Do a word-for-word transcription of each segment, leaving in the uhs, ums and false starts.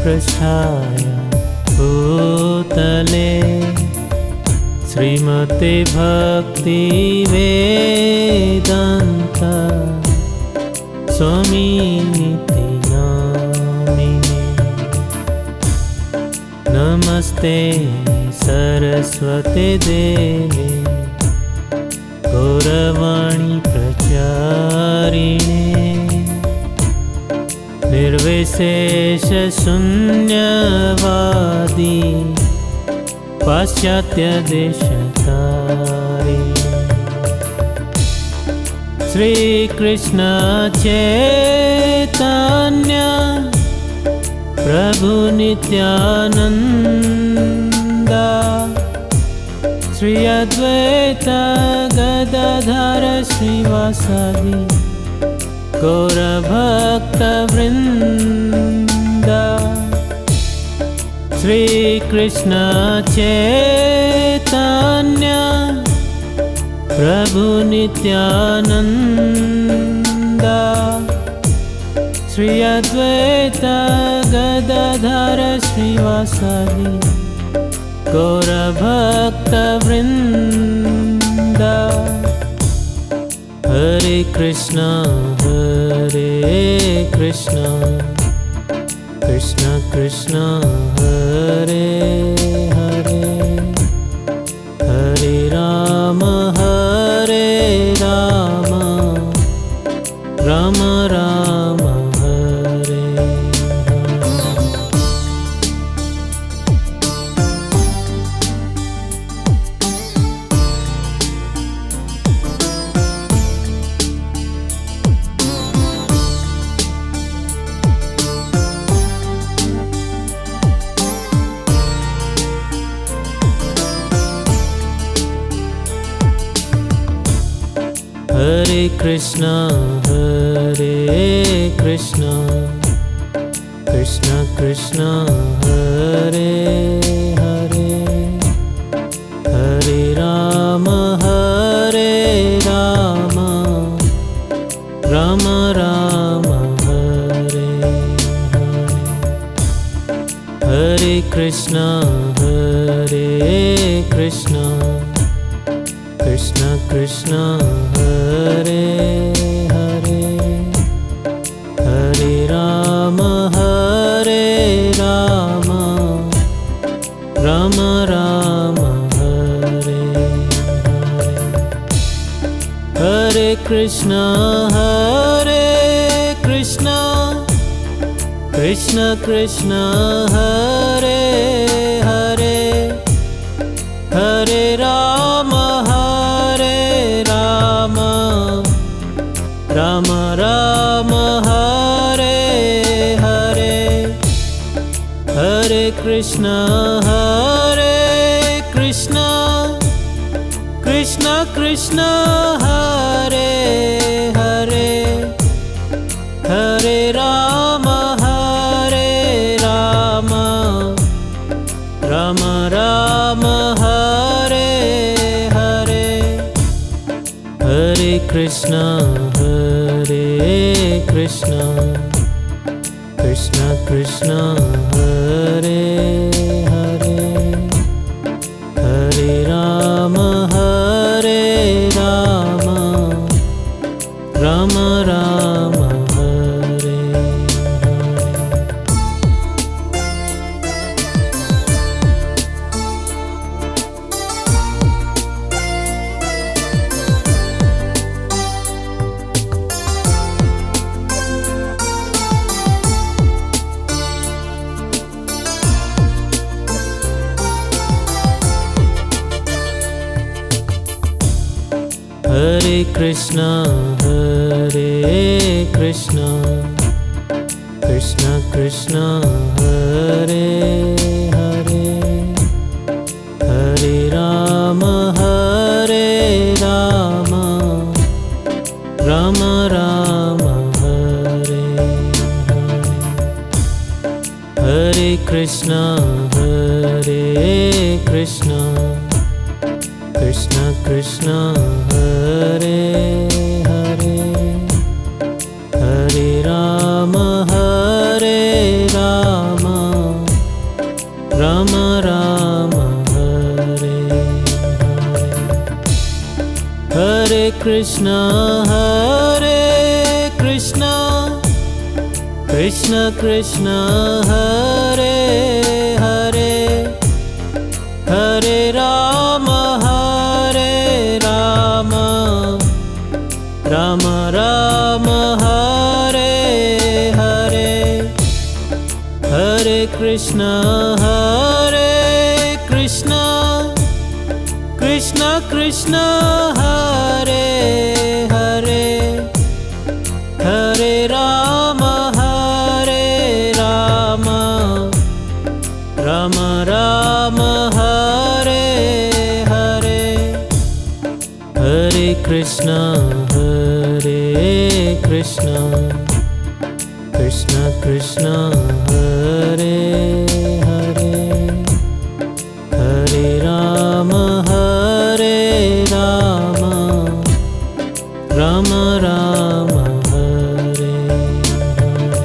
पृष्ठाय भूतले श्रीमते भक्ति वेदांत स्वामिनिति नामिने। नमस्ते सरस्वते देवे गौरवाणी प्रचारिणे निर्विशेष शून्यवादी पाश्चात्य देशतारिणे। श्री कृष्ण चैतन्य प्रभु नित्यानंद श्री अद्वैत गदाधर श्रीवासादि गौरभक्तवृंद। श्री कृष्ण चैतन्य प्रभु नित्यानंद श्री अद्वैत गदाधर श्रीवासादि गौरभक्तवृंद। हरे कृष्णा हरे कृष्णा कृष्णा कृष्णा हरे हरे हरे राम हरे राम राम राम हरे हरे कृष्णा हरे कृष्णा कृष्णा कृष्णा हरे हरे हरे राम हरे राम राम राम हरे हरे हरे कृष्णा हरे कृष्णा कृष्णा कृष्णा हरे हरे हरे राम हरे राम राम राम हरे हरे हरे कृष्णा हरे कृष्णा कृष्णा कृष्णा हरे हरे हरे राम हरे राम राम राम हरे हरे हरे कृष्णा हरे कृष्णा कृष्णा कृष्णा हरे हरे हरे राम हरे राम राम राम हरे हरे हरे कृष्णा हरे कृष्णा कृष्णा कृष्णा हरे हरे हरे राम हरे राम राम राम हरे हरे। हरे कृष्णा हरे कृष्णा कृष्णा कृष्णा हरे हरे हरे राम हरे राम राम राम हरे हरे हरे कृष्णा हरे कृष्णा कृष्णा कृष्णा हरे हरे हरे राम हरे Ram Krishna, Hare Krishna, Krishna Krishna, Hare Hare, Hare Rama, Hare Rama, Rama Rama, Hare Hare, Hare Krishna, Hare Krishna, Krishna Krishna, Hare Hare, Hare Rama, Hare Rama, Rama Rama, Hare Hare, Hare Krishna, Hare Krishna, Krishna Krishna, Hare Hare, Hare Rama, Hare Rama, Rama Rama, Hare Hare.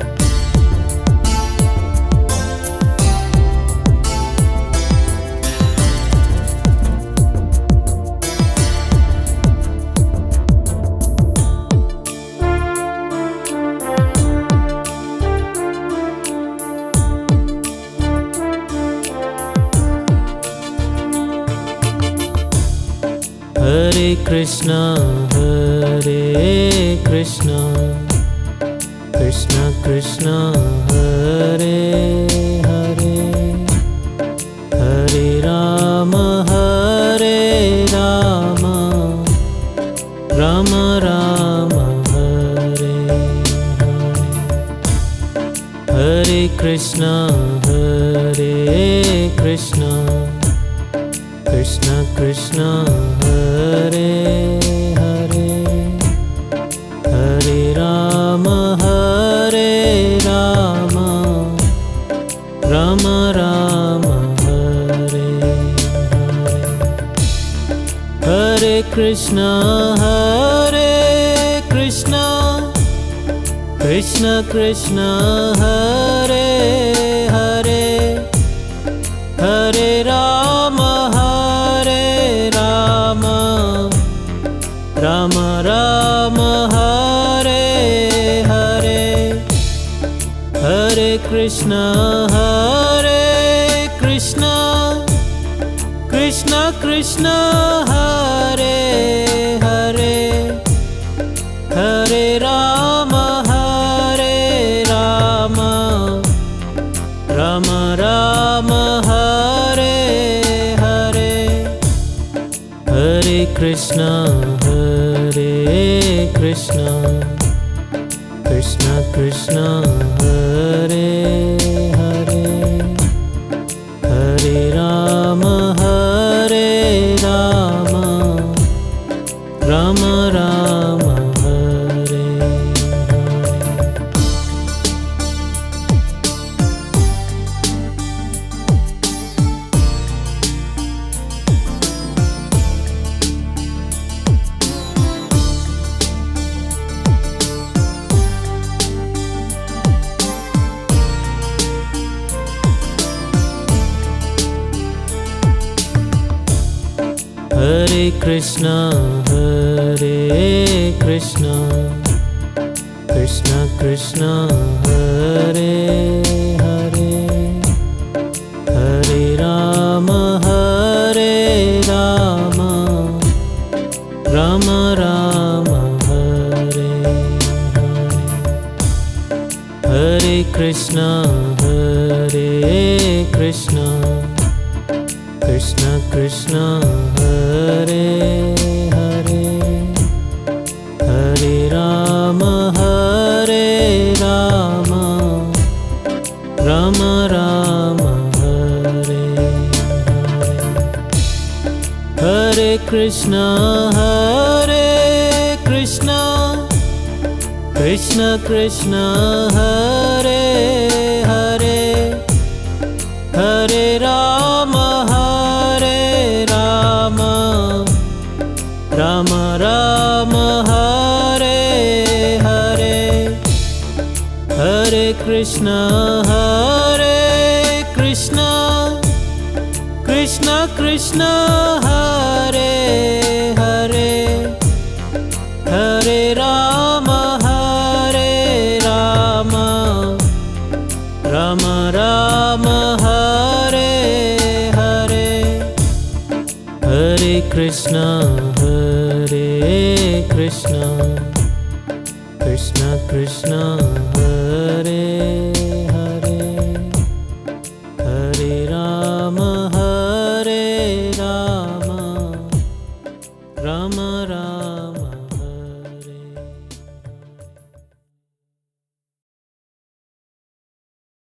Hare Krishna, Hare Krishna, Krishna Krishna, Hare Hare, Hare Rama, Hare Rama, Rama Rama, Hare Hare, Hare Krishna, Hare Krishna, Krishna Krishna, Hare Hare, Hare Rama, Hare Rama, Rama Rama, Hare Hare, Hare Krishna, Hare Krishna, Krishna Krishna, Hare Hare, Hare Rama, Hare Rama, Rama Rama, Hare Hare, Hare Krishna, Hare Krishna, Krishna Krishna, Hare Hare, Hare Rama, Hare Rama, Rama Rama, Hare Hare, Hare Krishna, Hare Krishna, Krishna Krishna, Hare Hare, Hare Rama, Hare Rama, Rama Rama, Hare Hare. Hare Krishna, Hare Krishna, Krishna Krishna, Hare Hare, Hare Rama, Hare Rama, Rama Rama, Hare Hare, Hare Krishna, Hare Krishna, Krishna Krishna, Hare Hare, Hare Rama, Hare Rama, Rama Rama, Hare Hare, Hare Krishna, Hare Krishna, Krishna Krishna, Hare Hare, Hare Rama, Hare Rama, Rama Rama, Hare Hare, Hare Krishna, Hare Krishna, Krishna Krishna, Hare Hare, Hare Krishna, Hare Krishna, Krishna Krishna, Hare